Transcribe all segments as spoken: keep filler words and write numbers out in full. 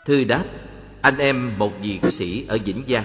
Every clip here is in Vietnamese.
Thư đáp: anh em một vị cư sĩ ở Vĩnh Gia.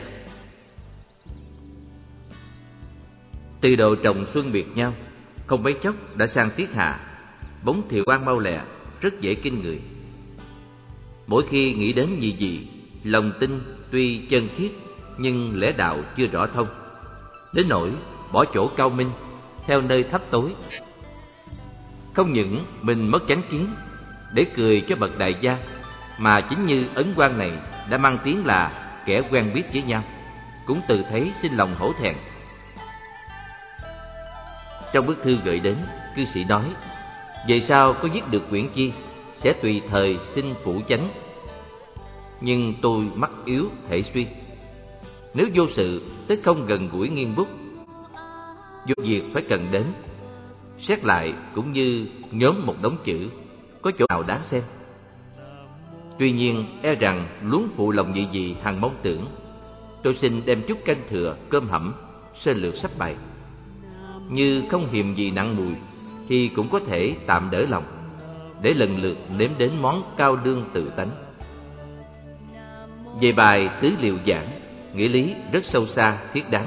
Từ độ trồng xuân biệt nhau, không mấy chốc đã sang tiết hạ. Bóng thiều quang mau lẹ, rất dễ kinh người. Mỗi khi nghĩ đến nhị dị, lòng tin tuy chân thiết nhưng lẽ đạo chưa rõ thông, đến nỗi bỏ chỗ cao minh theo nơi thấp tối. Không những mình mất chánh kiến để cười cho bậc đại gia, mà chính như ấn quan này đã mang tiếng là kẻ quen biết với nhau, cũng tự thấy xin lòng hổ thẹn. Trong bức thư gửi đến, cư sĩ nói: về sau có viết được quyển chi sẽ tùy thời xin phụ chánh. Nhưng tôi mắt yếu thể suy, nếu vô sự tức không gần gũi nghiêng bút, vô việc phải cần đến. Xét lại cũng như nhóm một đống chữ, có chỗ nào đáng xem. Tuy nhiên e rằng luống phụ lòng nhị dị hằng mong tưởng. Tôi xin đem chút canh thừa cơm hẩm sơ lược sắp bày. Như không hiềm gì nặng mùi thì cũng có thể tạm đỡ lòng, để lần lượt nếm đến món cao đương tự tánh. Về bài tứ liệu giảng, nghĩa lý rất sâu xa thiết đáng,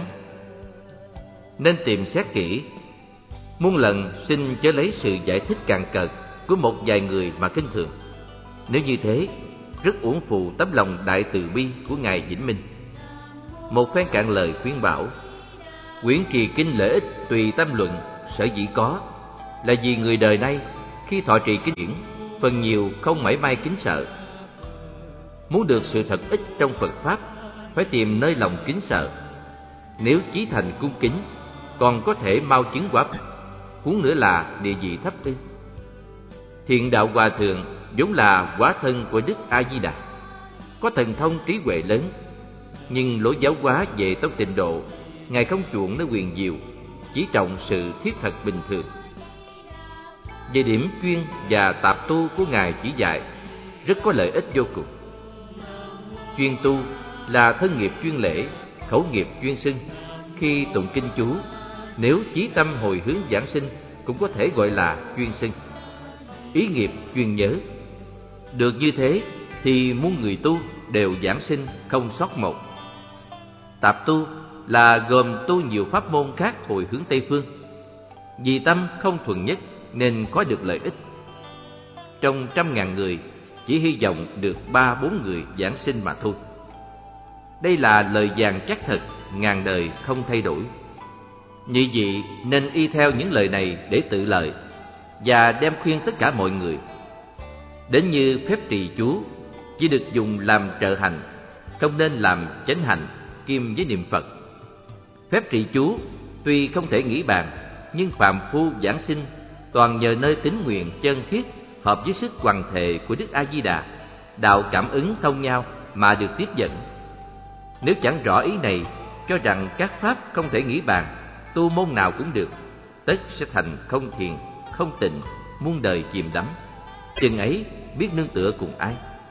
nên tìm xét kỹ. Muôn lần xin chớ lấy sự giải thích cạn cợt của một vài người mà khinh thường. Nếu như thế, rất uổng phù tấm lòng đại từ bi của ngài Vĩnh Minh. Một phen cạn lời khuyên bảo: quyển kỳ kinh lợi ích tùy tâm luận sở dĩ có, là vì người đời nay khi thọ trì kinh điển phần nhiều không mảy may kính sợ. Muốn được sự thật ích trong Phật pháp, phải tìm nơi lòng kính sợ. Nếu chí thành cung kính, còn có thể mau chứng quả, huống nữa là địa vị thấp ư? Thiện đạo hòa thượng vốn là quả thân của Đức A Di Đà, có thần thông trí huệ lớn, nhưng lối giáo hóa về tông tịnh độ, ngài không chuộng nơi quyền diệu, chỉ trọng sự thiết thật bình thường. Về điểm chuyên và tạp tu của ngài chỉ dạy rất có lợi ích vô cùng. Chuyên tu là thân nghiệp chuyên lễ, khẩu nghiệp chuyên xưng. Khi tụng kinh chú, nếu chí tâm hồi hướng giảng sinh, cũng có thể gọi là chuyên xưng. Ý nghiệp chuyên nhớ. Được như thế thì muôn người tu đều giảng sinh không sót một. Tạp tu là gồm tu nhiều pháp môn khác hồi hướng Tây phương. Vì tâm không thuần nhất nên có được lợi ích. Trong trăm ngàn người, chỉ hy vọng được ba bốn người giảng sinh mà thôi. Đây là lời vàng chắc thật, ngàn đời không thay đổi. Nhị vị nên y theo những lời này để tự lợi, và đem khuyên tất cả mọi người. Đến như phép trì chú chỉ được dùng làm trợ hành, không nên làm chánh hành kim với niệm Phật. Phép trì chú tuy không thể nghĩ bàn, nhưng phàm phu giảng sinh toàn nhờ nơi tín nguyện chân thiết hợp với sức hoằng thệ của Đức A Di Đà, đạo cảm ứng thông nhau mà được tiếp dẫn. Nếu chẳng rõ ý này, cho rằng các pháp không thể nghĩ bàn, tu môn nào cũng được, tất sẽ thành không thiền, không tịnh, muôn đời chìm đắm. Chừng ấy biết nương tựa cùng ai?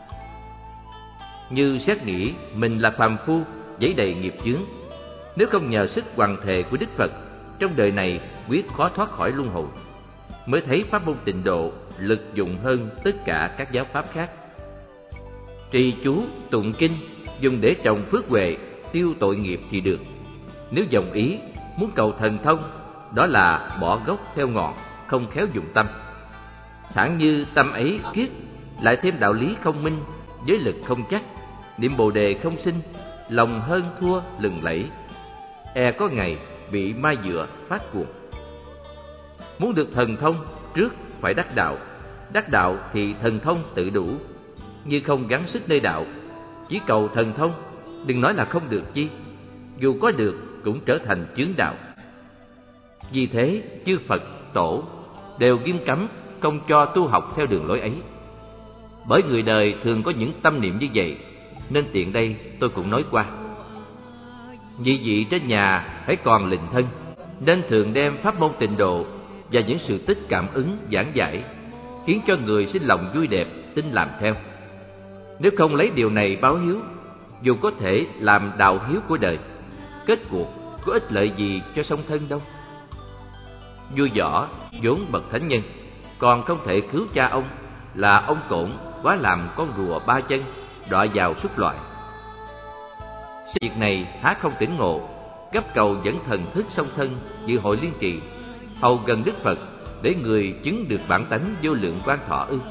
Như xét nghĩ mình là phàm phu, giấy đầy nghiệp chướng, nếu không nhờ sức hoằng thệ của Đức Phật, trong đời này quyết khó thoát khỏi luân hồi. Mới thấy pháp môn tịnh độ lực dụng hơn tất cả các giáo pháp khác. Trì chú, tụng kinh dùng để trồng phước huệ, tiêu tội nghiệp thì được. Nếu dòng ý muốn cầu thần thông, đó là bỏ gốc theo ngọn, không khéo dụng tâm. Thẳng như tâm ấy kiết, lại thêm đạo lý không minh, giới lực không chắc, niệm bồ đề không sinh, lòng hơn thua lừng lẫy, e có ngày bị ma dựa phát cuồng. Muốn được thần thông, trước phải đắc đạo. Đắc đạo thì thần thông tự đủ. Như không gắng sức nơi đạo, chỉ cầu thần thông, đừng nói là không được chi. Dù có được cũng trở thành chướng đạo. Vì thế chư Phật, Tổ đều nghiêm cấm không cho tu học theo đường lối ấy. Bởi người đời thường có những tâm niệm như vậy, nên tiện đây tôi cũng nói qua. Nhị vị trên nhà hãy còn lình thân, nên thường đem pháp môn tịnh độ và những sự tích cảm ứng giảng giải, khiến cho người sinh lòng vui đẹp, tin làm theo. Nếu không lấy điều này báo hiếu, dù có thể làm đạo hiếu của đời, kết cuộc có ích lợi gì cho song thân đâu. Vua Võ vốn bậc thánh nhân, còn không thể cứu cha ông là ông Cổn quá làm con rùa ba chân, đọa vào súc loại. Việc này há không tỉnh ngộ, gấp cầu dẫn thần thức song thân dự hội liên trì, hầu gần Đức Phật, để người chứng được bản tánh vô lượng quan thọ ư?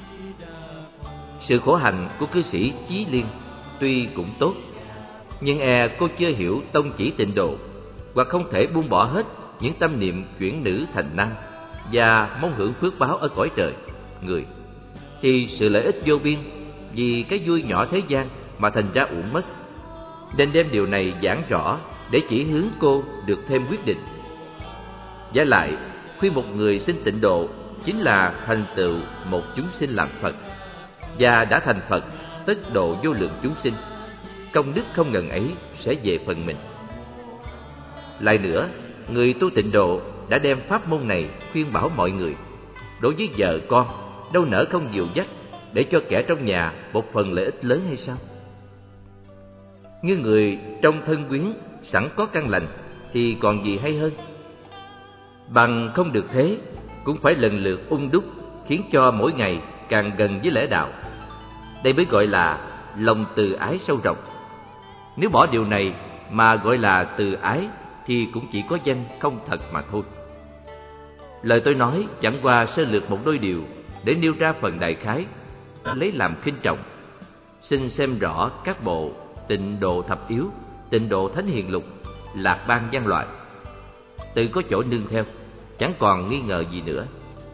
Sự khổ hạnh của cư sĩ Chí Liên tuy cũng tốt, nhưng e cô chưa hiểu tông chỉ tịnh độ, hoặc không thể buông bỏ hết những tâm niệm chuyển nữ thành nam và mong hưởng phước báo ở cõi trời người, thì sự lợi ích vô biên vì cái vui nhỏ thế gian mà thành ra uổng mất. Nên đem điều này giảng rõ để chỉ hướng cô được thêm quyết định. Và lại, khuyên một người xin tịnh độ chính là thành tựu một chúng sinh làm Phật, và đã thành Phật tất độ vô lượng chúng sinh. Công đức không ngần ấy sẽ về phần mình. Lại nữa, người tu tịnh độ đã đem pháp môn này khuyên bảo mọi người. Đối với vợ con, đâu nỡ không dìu dắt để cho kẻ trong nhà một phần lợi ích lớn hay sao? Như người trong thân quyến sẵn có căn lành thì còn gì hay hơn. Bằng không được thế, cũng phải lần lượt ung đúc, khiến cho mỗi ngày càng gần với lẽ đạo. Đây mới gọi là lòng từ ái sâu rộng. Nếu bỏ điều này mà gọi là từ ái thì cũng chỉ có danh không thật mà thôi. Lời tôi nói chẳng qua sơ lược một đôi điều để nêu ra phần đại khái, lấy làm khinh trọng. Xin xem rõ các bộ Tịnh độ thập yếu, Tịnh độ thánh hiền lục, Lạc bang văn loại, tự có chỗ nương theo, chẳng còn nghi ngờ gì nữa.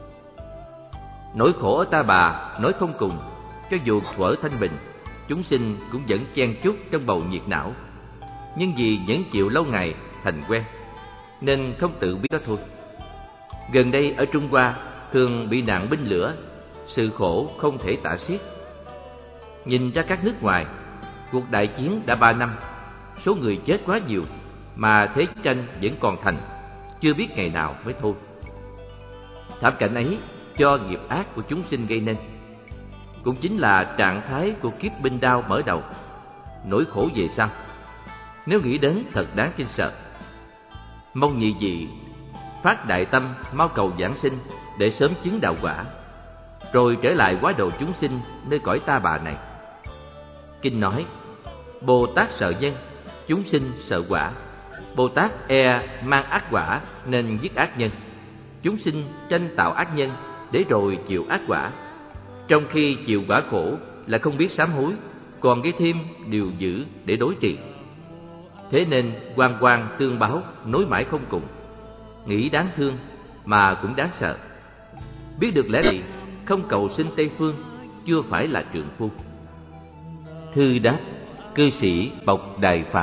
Nỗi khổ ở Ta Bà nói không cùng, cho dù thuở thanh bình, chúng sinh cũng vẫn chen chúc trong bầu nhiệt não. Nhưng vì nhẫn chịu lâu ngày thành quen, nên không tự biết đó thôi. Gần đây ở Trung Hoa thường bị nạn binh lửa, sự khổ không thể tả xiết. Nhìn ra các nước ngoài, cuộc đại chiến đã ba năm, số người chết quá nhiều, mà thế tranh vẫn còn thành, chưa biết ngày nào mới thôi. Thảm cảnh ấy do nghiệp ác của chúng sinh gây nên, cũng chính là trạng thái của kiếp binh đao mở đầu. Nỗi khổ về sau, nếu nghĩ đến thật đáng kinh sợ. Mong nhị vị phát đại tâm mau cầu giảng sinh để sớm chứng đạo quả, rồi trở lại hóa độ chúng sinh nơi cõi Ta Bà này. Kinh nói: Bồ Tát sợ nhân, chúng sinh sợ quả. Bồ Tát e mang ác quả nên giết ác nhân, chúng sinh tranh tạo ác nhân để rồi chịu ác quả. Trong khi chịu quả khổ là không biết sám hối, còn gây thêm điều dữ để đối trị. Thế nên oan oan tương báo nối mãi không cùng. Nghĩ đáng thương mà cũng đáng sợ. Biết được lẽ này, không cầu sinh Tây Phương, chưa phải là trượng phu. Thư đáp cư sĩ Bộc Đài Phàm.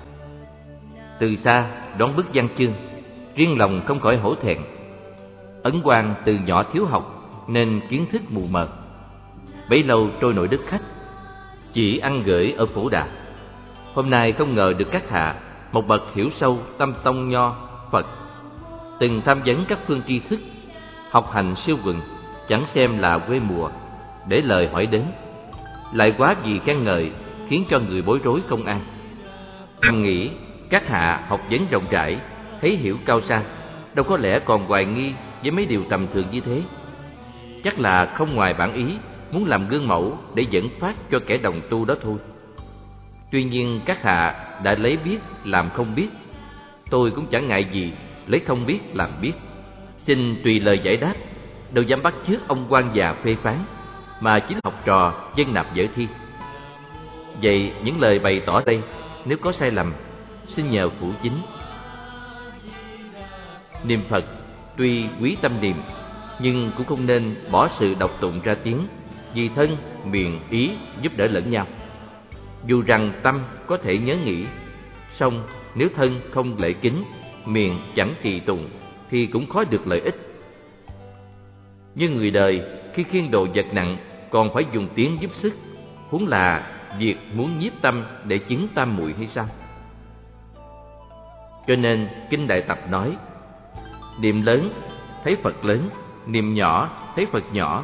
Từ xa đón bức văn chương, riêng lòng không khỏi hổ thẹn. Ấn Quang từ nhỏ thiếu học nên kiến thức mù mờ, bấy lâu trôi nổi đất khách, chỉ ăn gửi ở Phổ Đà. Hôm nay không ngờ được các hạ, một bậc hiểu sâu tâm tông nho Phật, từng tham vấn các phương tri thức, học hành siêu quần, chẳng xem là quê mùa, để lời hỏi đến, lại quá vì khen ngợi, khiến cho người bối rối không an. Em nghĩ các hạ học vấn rộng rãi, thấy hiểu cao xa, đâu có lẽ còn hoài nghi với mấy điều tầm thường như thế. Chắc là không ngoài bản ý muốn làm gương mẫu để dẫn phát cho kẻ đồng tu đó thôi. Tuy nhiên các hạ đã lấy biết làm không biết, tôi cũng chẳng ngại gì lấy không biết làm biết. Xin tùy lời giải đáp, đâu dám bắt chước ông quan già phê phán, mà chính học trò dân nạp dở thi. Vậy những lời bày tỏ đây nếu có sai lầm, xin nhờ phụ chính. Niệm Phật tuy quý tâm niệm, nhưng cũng không nên bỏ sự đọc tụng ra tiếng, vì thân, miệng, ý giúp đỡ lẫn nhau. Dù rằng tâm có thể nhớ nghĩ, song nếu thân không lễ kính, miệng chẳng trì tụng, thì cũng khó được lợi ích. Như người đời khi khiêng đồ vật nặng còn phải dùng tiếng giúp sức, huống là việc muốn nhiếp tâm để chứng tam muội hay sao? Cho nên Kinh Đại Tập nói: niệm lớn thấy Phật lớn, niệm nhỏ thấy Phật nhỏ.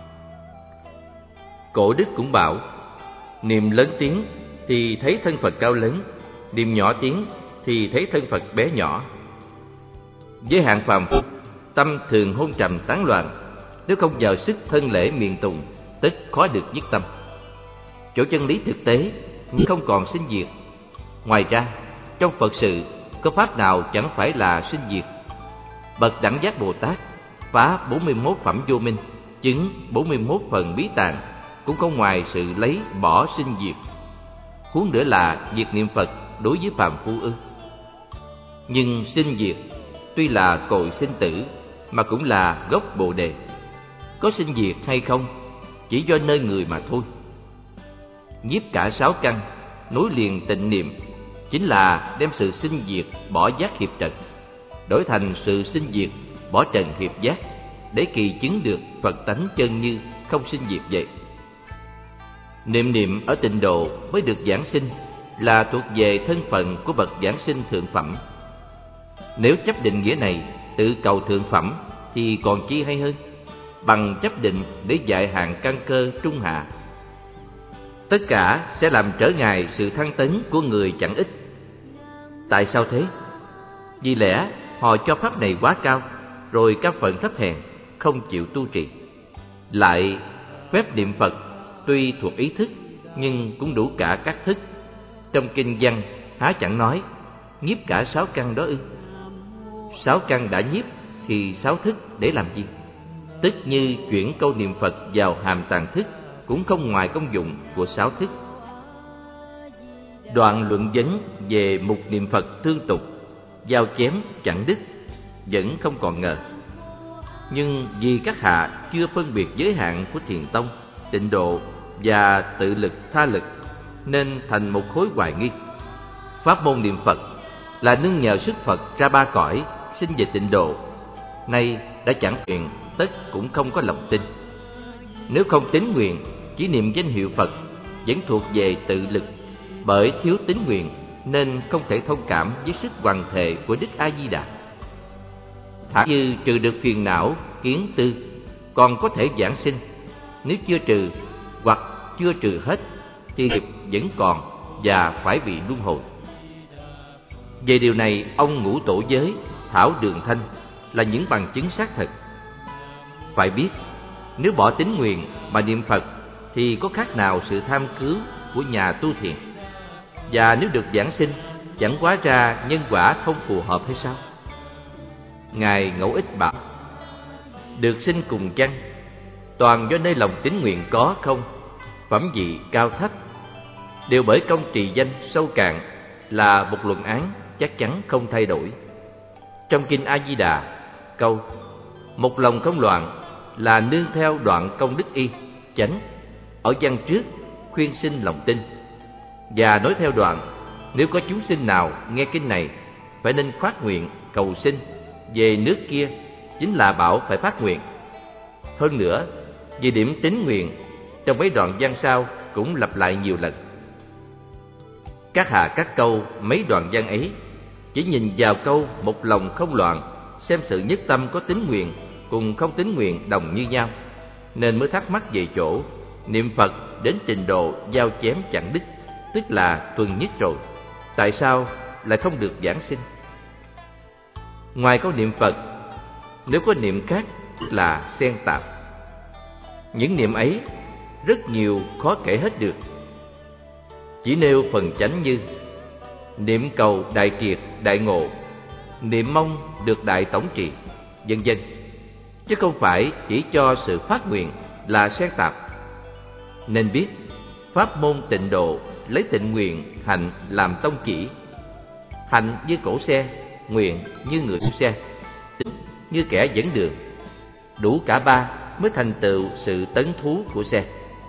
Cổ Đức cũng bảo: niệm lớn tiếng thì thấy thân Phật cao lớn, niệm nhỏ tiếng thì thấy thân Phật bé nhỏ. Với hạng phàm phu, tâm thường hôn trầm tán loạn, nếu không vào sức thân lễ miệng tụng, tất khó được nhất tâm. chỗ chân lý thực tế nhưng không còn sinh diệt. Ngoài ra, trong Phật sự có pháp nào chẳng phải là sinh diệt. Bậc Đẳng Giác Bồ Tát phá bốn mươi mốt phẩm vô minh, chứng bốn mươi mốt phần bí tạng, cũng không ngoài sự lấy bỏ sinh diệt. Huống nữa là việc niệm Phật đối với phàm phu ư? Nhưng sinh diệt tuy là cội sinh tử mà cũng là gốc Bồ đề. Có sinh diệt hay không chỉ do nơi người mà thôi. Nhiếp cả sáu căn, nối liền tịnh niệm, chính là đem sự sinh diệt bỏ giác hiệp trần, đổi thành sự sinh diệt bỏ trần hiệp giác, để kỳ chứng được Phật tánh chân như không sinh diệt vậy. Niệm niệm ở tịnh độ mới được giảng sinh, là thuộc về thân phận của bậc giảng sinh thượng phẩm. Nếu chấp định nghĩa này tự cầu thượng phẩm thì còn chi hay hơn, bằng chấp định để dạy hàng căn cơ trung hạ. Tất cả sẽ làm trở ngại sự thăng tấn của người chẳng ít. Tại sao thế? Vì lẽ họ cho pháp này quá cao, rồi các phận thấp hèn không chịu tu trì. Lại phép niệm Phật tuy thuộc ý thức nhưng cũng đủ cả các thức. Trong kinh văn há chẳng nói nhiếp cả sáu căn đó ư? Sáu căn đã nhiếp thì sáu thức để làm gì? Tức như chuyển câu niệm Phật vào hàm tàng thức cũng không ngoài công dụng của sáu thức. Đoạn luận vấn về mục niệm Phật tương tục, giao chém chẳng đứt, vẫn không còn ngờ. Nhưng vì các hạ chưa phân biệt giới hạn của thiền tông, tịnh độ và tự lực tha lực, nên thành một khối hoài nghi. Pháp môn niệm Phật là nương nhờ sức Phật ra ba cõi, sinh về tịnh độ, nay đã chẳng nguyện, tất cũng không có lòng tin. Nếu không tín nguyện, chỉ niệm danh hiệu Phật vẫn thuộc về tự lực, bởi thiếu tín nguyện nên không thể thông cảm với sức hoàn thể của Đức A Di Đà. Thả như trừ được phiền não, kiến tư, còn có thể giảng sinh. Nếu chưa trừ hoặc chưa trừ hết thì nghiệp vẫn còn và phải bị luân hồi. Về điều này, ông Ngũ Tổ Giới, Thảo Đường Thanh là những bằng chứng xác thực. Phải biết, nếu bỏ tín nguyện mà niệm Phật thì có khác nào sự tham cứu của nhà tu thiền? Và nếu được giảng sinh, chẳng hóa ra nhân quả không phù hợp hay sao? Ngài Ngẫu Ích bảo, được sinh cùng chăng, toàn do nơi lòng tín nguyện có không, phẩm vị cao thấp, đều bởi công trì danh sâu cạn, là một luận án chắc chắn không thay đổi. Trong kinh A Di Đà, câu một lòng không loạn là nương theo đoạn công đức y chánh, ở văn trước khuyên sinh lòng tin, và nói theo đoạn nếu có chúng sinh nào nghe kinh này phải nên phát nguyện cầu sinh về nước kia, chính là bảo phải phát nguyện. Hơn nữa, vì điểm tín nguyện trong mấy đoạn văn sau cũng lặp lại nhiều lần. Các hạ các câu mấy đoạn văn ấy chỉ nhìn vào câu một lòng không loạn, xem sự nhất tâm có tín nguyện cùng không tín nguyện đồng như nhau, nên mới thắc mắc về chỗ niệm Phật đến trình độ giao chém chẳng đứt, tức là thuần nhất rồi, tại sao lại không được giảng sinh? Ngoài câu niệm Phật, nếu có niệm khác là xen tạp. Những niệm ấy rất nhiều, khó kể hết được. Chỉ nêu phần chánh như niệm cầu đại triệt đại ngộ, niệm mong được đại tổng trì, vân vân, chứ không phải chỉ cho sự phát nguyện là xen tạp. Nên biết pháp môn tịnh độ lấy tịnh nguyện hạnh làm tông chỉ. Hạnh như cổ xe, nguyện như người đu xe, tính như kẻ dẫn đường. Đủ cả ba mới thành tựu sự tấn thú của xe.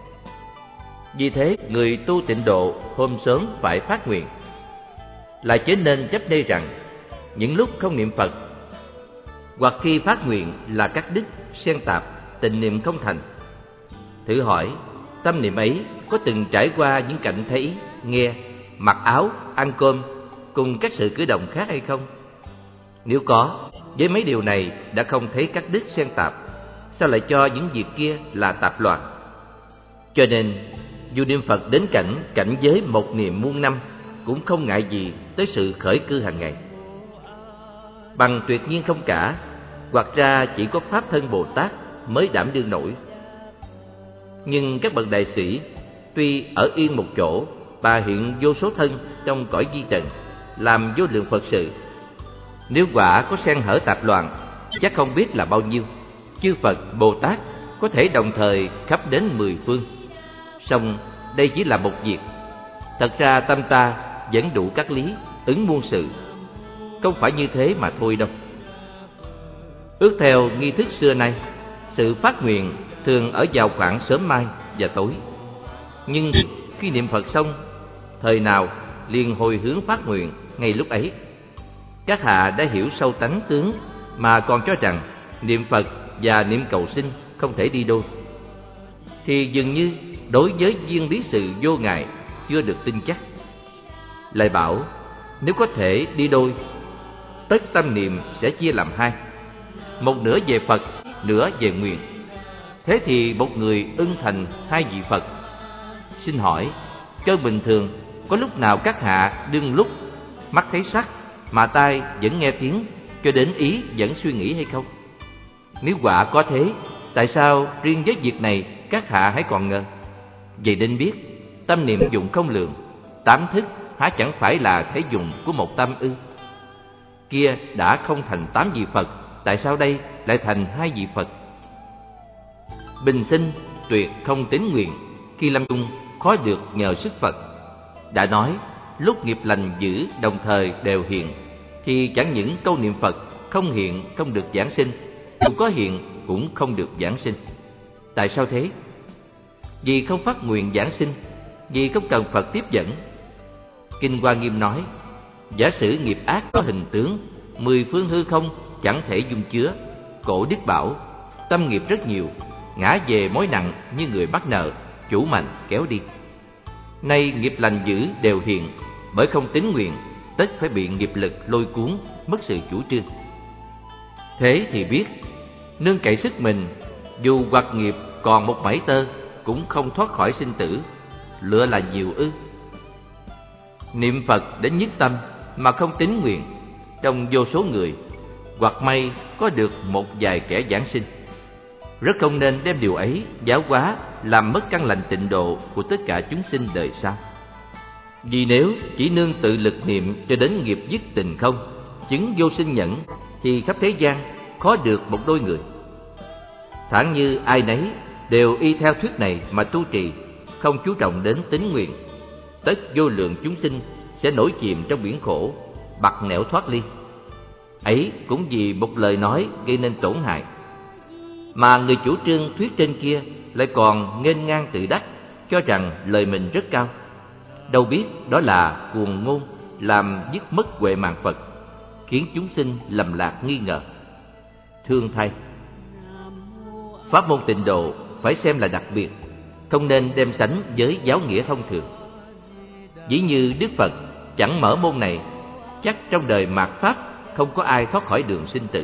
Vì thế người tu tịnh độ hôm sớm phải phát nguyện. Là chớ nên chấp nê rằng những lúc không niệm Phật hoặc khi phát nguyện là cắt đứt, xen tạp, tịnh niệm không thành. Thử hỏi tâm niệm ấy có từng trải qua những cảnh thấy, nghe, mặc áo, ăn cơm cùng các sự cử động khác hay không? Nếu có, với mấy điều này đã không thấy cắt đứt xen tạp, sao lại cho những việc kia là tạp loạn? Cho nên dù niệm Phật đến cảnh cảnh giới một niệm muôn năm cũng không ngại gì tới sự khởi cư hàng ngày. Bằng tuyệt nhiên không cả, hoặc ra chỉ có Pháp Thân Bồ Tát mới đảm đương nổi. Nhưng các bậc đại sĩ Tuy ở yên một chỗ, bà hiện vô số thân trong cõi vi trần, làm vô lượng Phật sự. Nếu quả có xen hở tạp loạn, chắc không biết là bao nhiêu chư Phật, Bồ Tát có thể đồng thời khắp đến mười phương. Song đây chỉ là một việc. Thật ra tâm ta vẫn đủ các lý, ứng muôn sự. Không phải như thế mà thôi đâu. Ước theo nghi thức xưa nay, sự phát nguyện thường ở vào khoảng sớm mai và tối. Nhưng khi niệm Phật xong, thời nào liền hồi hướng phát nguyện ngay lúc ấy. Các hạ đã hiểu sâu tánh tướng mà còn cho rằng niệm Phật và niệm cầu sinh không thể đi đôi, thì dường như đối với viên lý sự vô ngại chưa được tin chắc. Lại bảo nếu có thể đi đôi, tất tâm niệm sẽ chia làm hai, một nửa về Phật, nửa về nguyện. Thế thì một người ưng thành hai vị Phật. Xin hỏi, cơn bình thường có lúc nào các hạ đương lúc mắt thấy sắc mà tai vẫn nghe tiếng, cho đến ý vẫn suy nghĩ hay không? Nếu quả có thế, tại sao riêng với việc này các hạ hãy còn ngờ? Vậy nên biết, tâm niệm dụng không lượng, tám thức há chẳng phải là thế dùng của một tâm ư? Kia đã không thành tám vị Phật, tại sao đây lại thành hai vị Phật? Bình sinh tuyệt không tín nguyện, khi lâm chung khó được nhờ sức Phật. Đã nói lúc nghiệp lành dữ đồng thời đều hiện, thì chẳng những câu niệm Phật không hiện không được giảng sinh, dù có hiện cũng không được giảng sinh. Tại sao thế? Vì không phát nguyện giảng sinh, vì không cần Phật tiếp dẫn. Kinh Hoa Nghiêm nói, giả sử nghiệp ác có hình tướng, mười phương hư không chẳng thể dung chứa. Cổ Đức bảo, tâm nghiệp rất nhiều, ngã về mối nặng như người bắt nợ, chủ mạnh kéo đi. Nay nghiệp lành dữ đều hiện, bởi không tín nguyện, tất phải bị nghiệp lực lôi cuốn, mất sự chủ trương. Thế thì biết, nương cậy sức mình, dù hoặc nghiệp còn một mảy tơ, cũng không thoát khỏi sinh tử, lựa là nhiều ư? Niệm Phật đến nhất tâm mà không tín nguyện, trong vô số người, hoặc may có được một vài kẻ giảng sinh. Rất không nên đem điều ấy giáo hóa làm mất căn lành tịnh độ của tất cả chúng sinh đời sau. Vì nếu chỉ nương tự lực niệm cho đến nghiệp dứt tình không, chứng vô sinh nhẫn, thì khắp thế gian khó được một đôi người. Thản như ai nấy đều y theo thuyết này mà tu trì, không chú trọng đến tín nguyện, tất vô lượng chúng sinh sẽ nổi chìm trong biển khổ, bặt nẻo thoát ly. Ấy cũng vì một lời nói gây nên tổn hại. Mà người chủ trương thuyết trên kia lại còn nghênh ngang tự đắc, cho rằng lời mình rất cao. Đâu biết đó là cuồng ngôn, làm dứt mất huệ mạng Phật, khiến chúng sinh lầm lạc nghi ngờ. Thương thay, pháp môn tịnh độ phải xem là đặc biệt, không nên đem sánh với giáo nghĩa thông thường. Dĩ như Đức Phật chẳng mở môn này, chắc trong đời mạt Pháp không có ai thoát khỏi đường sinh tử.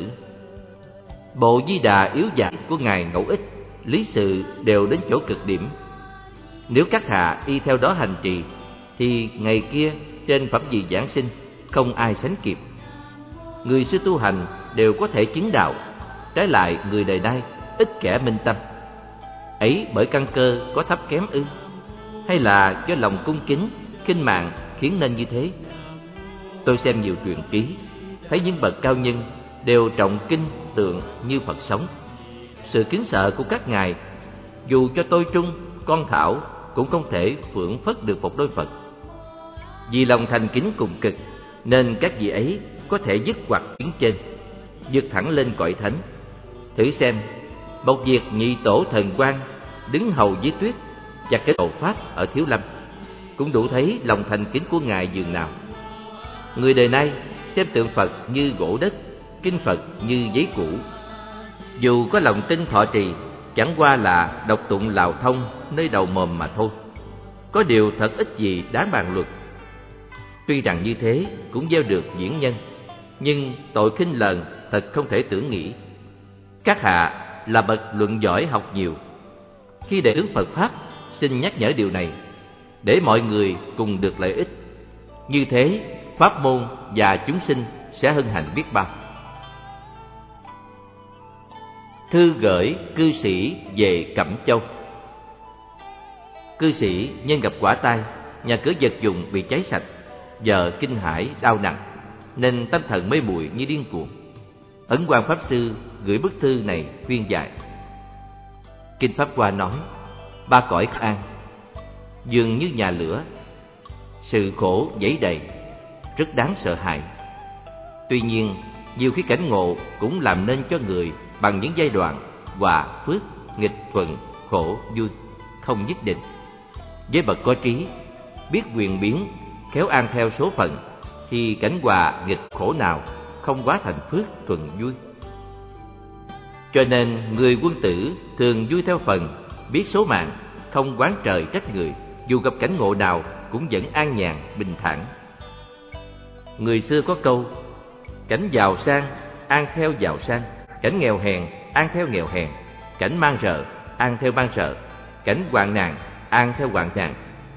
Bộ Di Đà yếu dạy của Ngài Ngẫu Ích, lý sự đều đến chỗ cực điểm. Nếu các hạ y theo đó hành trì, thì ngày kia trên phẩm vị giảng sinh không ai sánh kịp. Người xưa tu hành đều có thể chứng đạo, trái lại người đời nay ít kẻ minh tâm. Ấy bởi căn cơ có thấp kém ư? Hay là do lòng cung kính, khinh mạng khiến nên như thế? Tôi xem nhiều truyện ký, thấy những bậc cao nhân đều trọng kinh tượng như Phật sống. Sự kính sợ của các ngài, dù cho tôi Trung, con Thảo cũng không thể phưởng phất được một đôi Phật. Vì lòng thành kính cùng cực, nên các vị ấy có thể dứt hoặc tiếng trên, vượt thẳng lên cõi thánh. Thử xem, một việc nhị tổ thần quan đứng hầu với tuyết và cái cầu pháp ở Thiếu Lâm, cũng đủ thấy lòng thành kính của ngài dường nào. Người đời nay xem tượng Phật như gỗ đất, kinh Phật như giấy cũ. Dù có lòng tin thọ trì, chẳng qua là đọc tụng lào thông nơi đầu mồm mà thôi. Có điều thật ít gì đáng bàn luận. Tuy rằng như thế cũng gieo được diễn nhân, nhưng tội khinh lờn thật không thể tưởng nghĩ. Các hạ là bậc luận giỏi học nhiều, khi đệ tướng Phật Pháp xin nhắc nhở điều này, để mọi người cùng được lợi ích. Như thế pháp môn và chúng sinh sẽ hân hạnh biết bao. Thư gửi cư sĩ về Cẩm Châu. Cư sĩ nhân gặp quả tai, nhà cửa vật dụng bị cháy sạch, vợ kinh hãi đau nặng, nên tâm thần mê muội như điên cuồng. Ấn Quang Pháp Sư gửi bức thư này khuyên dạy. Kinh Pháp Hoa nói, ba cõi an dường như nhà lửa, sự khổ dẫy đầy, rất đáng sợ hãi. Tuy nhiên, nhiều khi cảnh ngộ cũng làm nên cho người bằng những giai đoạn hòa phước, nghịch thuận, khổ vui, không nhất định. Với bậc có trí, biết quyền biến, khéo an theo số phận, thì cảnh hòa nghịch khổ nào không hóa thành phước thuận vui. Cho nên người quân tử thường vui theo phần, biết số mạng, không oán trời trách người, dù gặp cảnh ngộ nào cũng vẫn an nhàn bình thản. Người xưa có câu: cảnh giàu sang an theo giàu sang, cảnh nghèo hèn an theo nghèo hèn, cảnh mang rợ an theo mang rợ, cảnh hoạn nạn an theo hoạn nạn.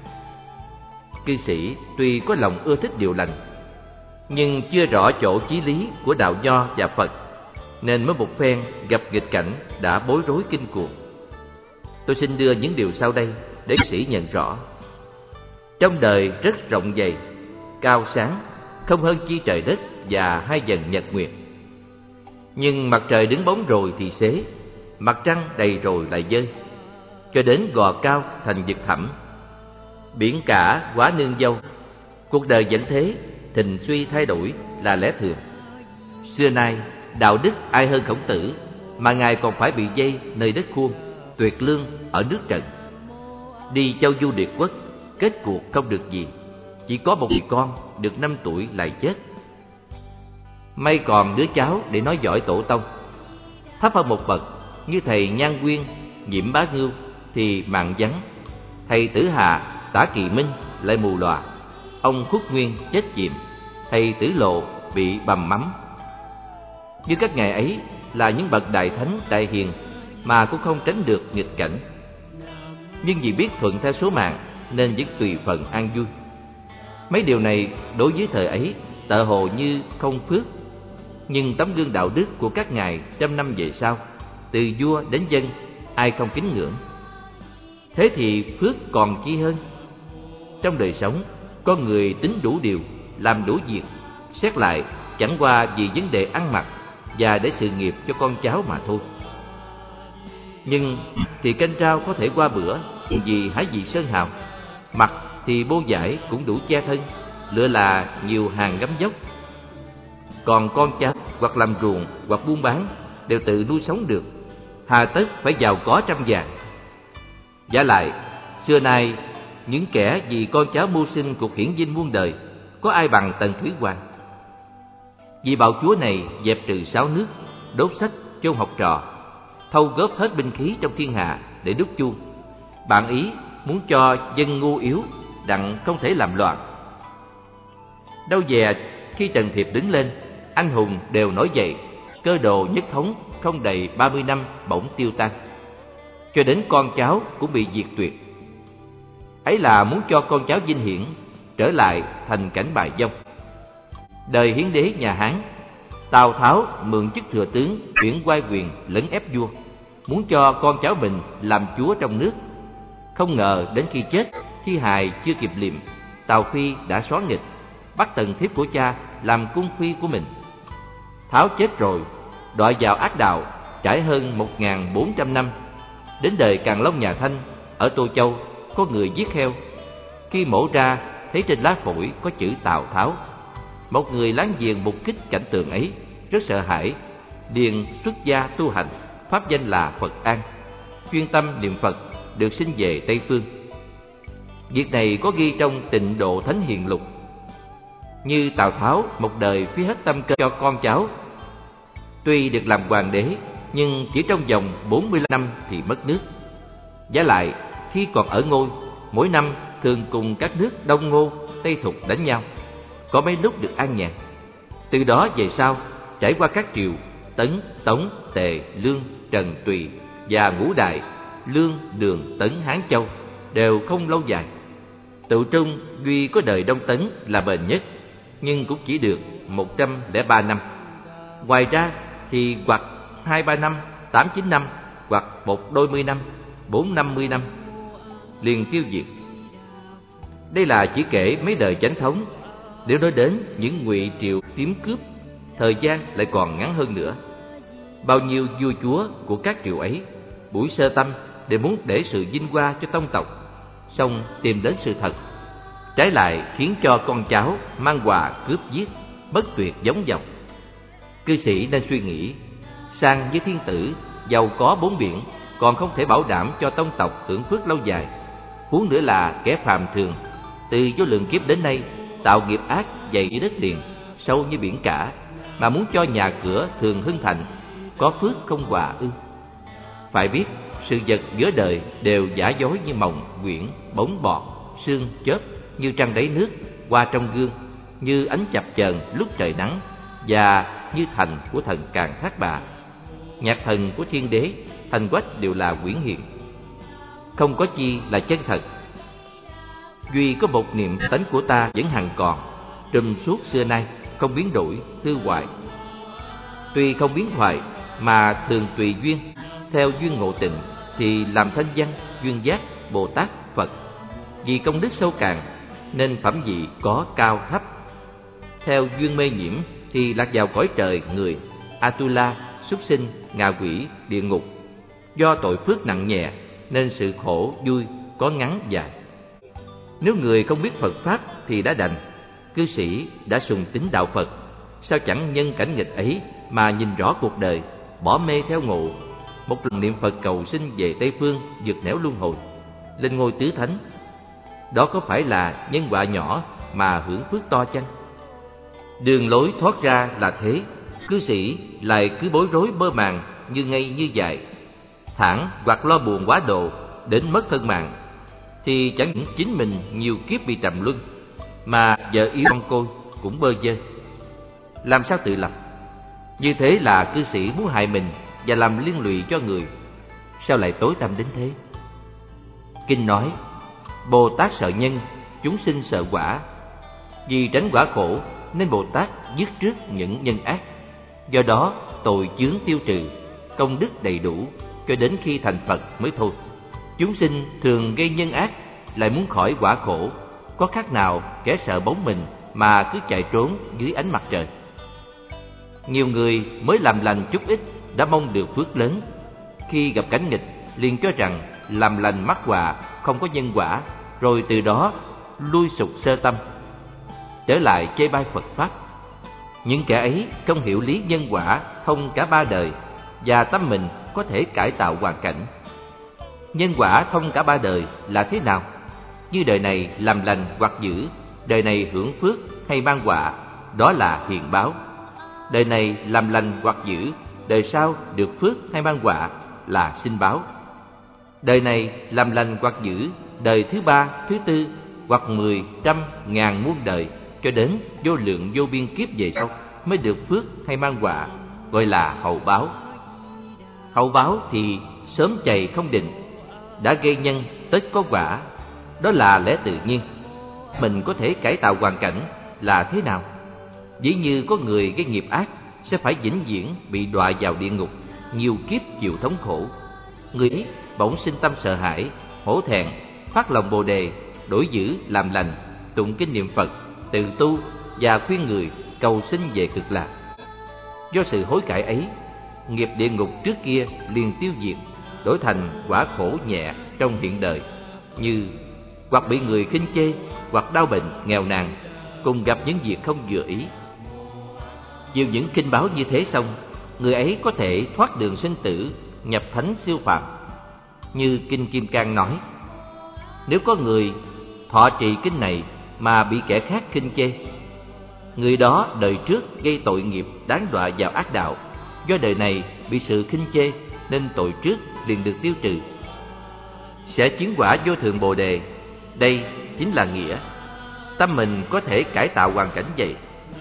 Cư sĩ tuy có lòng ưa thích điều lành, nhưng chưa rõ chỗ chí lý của đạo Nho và Phật, nên mới một phen gặp nghịch cảnh đã bối rối kinh cuồng. Tôi xin đưa những điều sau đây để cư sĩ nhận rõ. Trong đời rất rộng dày, cao sáng, không hơn chi trời đất và hai dần nhật nguyệt. Nhưng mặt trời đứng bóng rồi thì xế, mặt trăng đầy rồi lại dơi, cho đến gò cao thành vực thẳm, biển cả quá nương dâu. Cuộc đời vẫn thế, thình suy thay đổi là lẽ thường. Xưa nay đạo đức ai hơn Khổng Tử, mà ngài còn phải bị dây nơi đất khuông, tuyệt lương ở nước Trận. Đi châu du điệt quốc, kết cuộc không được gì, chỉ có một người con được năm tuổi lại chết. May còn đứa cháu để nói giỏi tổ tông. Thấp hơn một bậc như thầy Nhan Quyên, Nhiễm Bá Ngưu thì mạng vắng. Thầy Tử Hà, Tả Kỳ Minh lại mù lòa. Ông Khúc Nguyên chết chìm, thầy Tử Lộ bị bầm mắm. Như các ngài ấy là những bậc đại thánh đại hiền, mà cũng không tránh được nghịch cảnh. Nhưng vì biết thuận theo số mạng nên vẫn tùy phần an vui. Mấy điều này đối với thời ấy tợ hồ như không phước, nhưng tấm gương đạo đức của các ngài trăm năm về sau, từ vua đến dân, ai không kính ngưỡng. Thế thì phước còn chi hơn. Trong đời sống, con người tính đủ điều, làm đủ việc, xét lại chẳng qua vì vấn đề ăn mặc và để sự nghiệp cho con cháu mà thôi. Nhưng thì canh rau có thể qua bữa, vì hái vị sơn hào. Mặc thì bô vải cũng đủ che thân, lựa là nhiều hàng gấm dốc. Còn con cháu hoặc làm ruộng hoặc buôn bán đều tự nuôi sống được, hà tất phải giàu có trăm vàng. Vả lại, xưa nay những kẻ vì con cháu mưu sinh cuộc hiển vinh muôn đời, có ai bằng Tần Thủy Hoàng. Vì bạo chúa này dẹp trừ sáu nước, đốt sách chôn học trò, thâu góp hết binh khí trong thiên hạ để đúc chuông. Bạn ý muốn cho dân ngu yếu đặng không thể làm loạn. Đâu dè khi Trần Thiệp đứng lên, anh hùng đều nổi dậy, cơ đồ nhất thống không đầy ba mươi năm bỗng tiêu tan, cho đến con cháu cũng bị diệt tuyệt. Ấy là muốn cho con cháu vinh hiển trở lại thành cảnh bại vong. Đời hiến đế nhà Hán, Tào Tháo mượn chức thừa tướng chuyển oai quyền lấn ép vua, muốn cho con cháu mình làm chúa trong nước. Không ngờ đến khi chết, thi hài chưa kịp liệm, Tào Phi đã xóa nghịch, bắt tần thiếp của cha làm cung phi của mình. Tháo chết rồi, đọa vào ác đạo, trải hơn một nghìn bốn trăm năm. Đến đời Càn Long nhà Thanh, ở Tô Châu có người giết heo. Khi mổ ra, thấy trên lá phổi có chữ Tào Tháo. Một người láng giềng mục kích cảnh tượng ấy, rất sợ hãi, liền xuất gia tu hành, pháp danh là Phật An, chuyên tâm niệm Phật, được sinh về Tây Phương. Việc này có ghi trong Tịnh Độ Thánh Hiền Lục. Như Tào Tháo một đời phí hết tâm cơ cho con cháu, tuy được làm hoàng đế, nhưng chỉ trong vòng bốn mươi lăm năm thì mất nước. Vả lại, khi còn ở ngôi, mỗi năm thường cùng các nước Đông Ngô, Tây Thục đánh nhau, có mấy lúc được an nhàn. Từ đó về sau, trải qua các triều Tấn, Tống, Tề, Lương, Trần, Tùy và ngũ đại Lương, Đường, Tấn, Hán, Châu đều không lâu dài. Tự trung duy có đời Đông Tấn là bền nhất, nhưng cũng chỉ được một trăm lẻ ba năm. Ngoài ra thì hoặc hai ba năm, tám chín năm, hoặc một đôi mươi năm, bốn năm mươi năm. liền tiêu diệt. Đây là chỉ kể mấy đời Chánh thống. Nếu nói đến những ngụy triều tiếm cướp, thời gian lại còn ngắn hơn nữa. Bao nhiêu vua chúa của các triều ấy, buổi sơ tâm để muốn để sự vinh hoa cho tông tộc, song tìm đến sự thật, trái lại khiến cho con cháu mang họa cướp giết, bất tuyệt giống dòng. Cư sĩ nên suy nghĩ, sang với thiên tử, giàu có bốn biển, còn không thể bảo đảm cho tông tộc hưởng phước lâu dài. Huống nữa là kẻ phàm thường, từ vô lượng kiếp đến nay tạo nghiệp ác dày như đất liền, sâu như biển cả, mà muốn cho nhà cửa thường hưng thịnh, có phước không hòa ư? Phải biết sự vật giữa đời đều giả dối như mộng, quyển, bóng bọt, sương, chớp, như trăng đáy nước, qua trong gương, như ánh chập chờn lúc trời nắng, và như thành của thần Càn Thác Bà, nhạc thần của thiên đế, thành quách đều là quyển hiện, không có chi là chân thật. Duy có một niệm tánh của ta vẫn hằng còn, trùm suốt xưa nay, không biến đổi, hư hoại. Tuy không biến hoại, mà thường tùy duyên, theo duyên ngộ tình, thì làm thanh văn, duyên giác, Bồ Tát, Phật. Vì công đức sâu cạn, nên phẩm vị có cao thấp. Theo duyên mê nhiễm, thì lạc vào cõi trời người, Atula, súc sinh, ngạ quỷ, địa ngục. Do tội phước nặng nhẹ, nên sự khổ vui có ngắn dài. Nếu người không biết Phật Pháp thì đã đành. Cư sĩ đã sùng tín đạo Phật, sao chẳng nhân cảnh nghịch ấy mà nhìn rõ cuộc đời, bỏ mê theo ngộ, một lần niệm Phật cầu sinh về Tây Phương, vượt nẻo luân hồi, lên ngôi tứ thánh. Đó có phải là nhân quả nhỏ mà hưởng phước to chăng? Đường lối thoát ra là thế, cư sĩ lại cứ bối rối mơ màng, như ngây như dại, thản hoặc lo buồn quá độ đến mất thân mạng, thì chẳng những chính mình nhiều kiếp bị trầm luân, mà vợ yếu con côi cũng bơ vơ. Làm sao tự lập? Như thế là cư sĩ muốn hại mình và làm liên lụy cho người. Sao lại tối tăm đến thế? Kinh nói, Bồ Tát sợ nhân, chúng sinh sợ quả. Vì tránh quả khổ nên Bồ Tát dứt trước những nhân ác. Do đó tội chướng tiêu trừ, công đức đầy đủ, cho đến khi thành Phật mới thôi. Chúng sinh thường gây nhân ác, lại muốn khỏi quả khổ, có khác nào kẻ sợ bóng mình mà cứ chạy trốn dưới ánh mặt trời. Nhiều người mới làm lành chút ít đã mong được phước lớn, khi gặp cảnh nghịch liền cho rằng làm lành mắc họa, không có nhân quả, rồi từ đó lui sụp sơ tâm, trở lại chê bai Phật Pháp. Những kẻ ấy không hiểu lý nhân quả thông cả ba đời, và tâm mình có thể cải tạo hoàn cảnh. Nhân quả thông cả ba đời là thế nào? Như đời này làm lành hoặc dữ, đời này hưởng phước hay mang họa, đó là hiện báo. Đời này làm lành hoặc dữ, đời sau được phước hay mang họa là sinh báo. Đời này làm lành hoặc dữ, đời thứ ba, thứ tư, hoặc mười, trăm, ngàn muôn đời, cho đến vô lượng vô biên kiếp về sau mới được phước hay mang họa, gọi là hậu báo. Hậu báo thì sớm chày không định, đã gây nhân tất có quả, đó là lẽ tự nhiên. Mình có thể cải tạo hoàn cảnh là thế nào? Dĩ như có người gây nghiệp ác sẽ phải vĩnh viễn bị đọa vào địa ngục, nhiều kiếp chịu thống khổ. Người ấy bỗng sinh tâm sợ hãi, hổ thẹn, phát lòng bồ đề, đổi dữ làm lành, tụng kinh niệm Phật, tự tu và khuyên người cầu sinh về cực lạc. Do sự hối cải ấy, nghiệp địa ngục trước kia liền tiêu diệt, đổi thành quả khổ nhẹ trong hiện đời, như hoặc bị người khinh chê, hoặc đau bệnh, nghèo nàn, cùng gặp những việc không vừa ý. Chịu những kinh báo như thế xong, người ấy có thể thoát đường sinh tử, nhập thánh siêu phàm. Như Kinh Kim Cang nói, nếu có người thọ trì kinh này mà bị kẻ khác khinh chê, người đó đời trước gây tội nghiệp đáng đọa vào ác đạo. Do đời này bị sự khinh chê nên tội trước liền được tiêu trừ, sẽ chứng quả vô thượng bồ đề. Đây chính là nghĩa tâm mình có thể cải tạo hoàn cảnh vậy.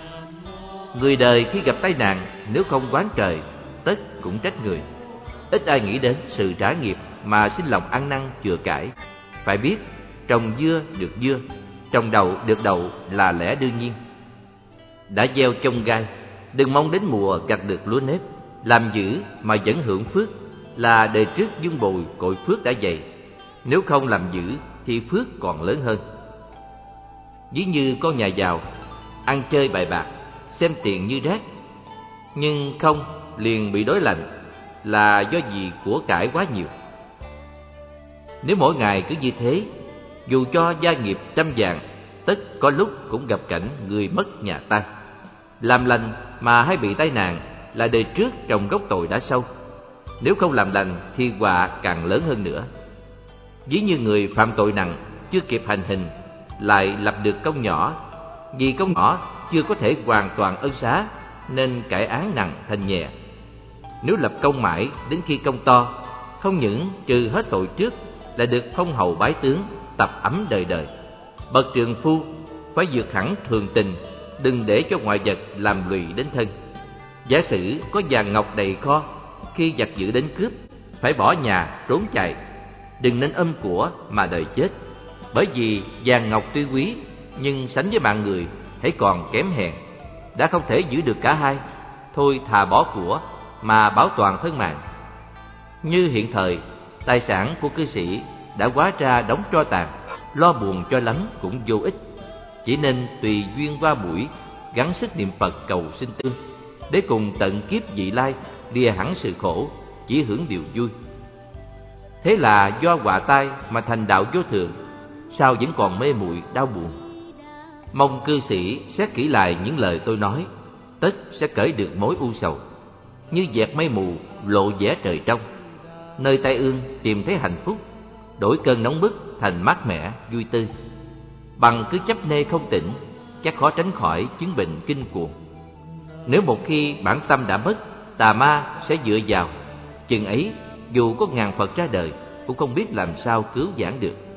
Người đời khi gặp tai nạn, nếu không oán trời, tất cũng trách người. Ít ai nghĩ đến sự trả nghiệp mà sinh lòng ăn năn chừa cải. Phải biết trồng dưa được dưa, trồng đậu được đậu là lẽ đương nhiên. Đã gieo trồng gai, đừng mong đến mùa gặt được lúa nếp. Làm dữ mà vẫn hưởng phước là đời trước dung bồi cội phước đã dày. Nếu không làm dữ thì phước còn lớn hơn. Ví như con nhà giàu ăn chơi bài bạc, xem tiền như rác, nhưng không liền bị đối lạnh là do vì của cải quá nhiều. Nếu mỗi ngày cứ như thế, dù cho gia nghiệp trăm vàng, tất có lúc cũng gặp cảnh người mất nhà tan. Làm lành mà hay bị tai nạn là đời trước trồng gốc tội đã sâu. Nếu không làm lành thì họa càng lớn hơn nữa. Ví như người phạm tội nặng chưa kịp hành hình lại lập được công nhỏ, vì công nhỏ chưa có thể hoàn toàn ân xá nên cải án nặng thành nhẹ. Nếu lập công mãi đến khi công to, không những trừ hết tội trước là được phong hầu bái tướng, tập ấm đời đời. Bậc trượng phu phải vượt hẳn thường tình, đừng để cho ngoại vật làm lụy đến thân. Giả sử có vàng ngọc đầy kho, khi giặc dữ đến cướp, phải bỏ nhà trốn chạy, đừng nên ôm của mà đời chết. Bởi vì vàng ngọc tuy quý, nhưng sánh với mạng người hãy còn kém hèn. Đã không thể giữ được cả hai, thôi thà bỏ của mà bảo toàn thân mạng. Như hiện thời, tài sản của cư sĩ đã hóa ra đống tro tàn, lo buồn cho lắm cũng vô ích. Chỉ nên tùy duyên qua buổi, gắng sức niệm Phật cầu sinh tương, để cùng tận kiếp vị lai lìa hẳn sự khổ, chỉ hưởng điều vui. Thế là do họa tai mà thành đạo vô thường, sao vẫn còn mê muội đau buồn. Mong cư sĩ xét kỹ lại những lời tôi nói, tất sẽ cởi được mối u sầu. Như dẹt mây mù lộ vẻ trời trong, nơi tai ương tìm thấy hạnh phúc, đổi cơn nóng bức thành mát mẻ vui tươi. Bằng cứ chấp nê không tỉnh, chắc khó tránh khỏi chứng bệnh kinh cuồng. Nếu một khi bản tâm đã mất, tà ma sẽ dựa vào, chừng ấy dù có ngàn Phật ra đời cũng không biết làm sao cứu vãn được.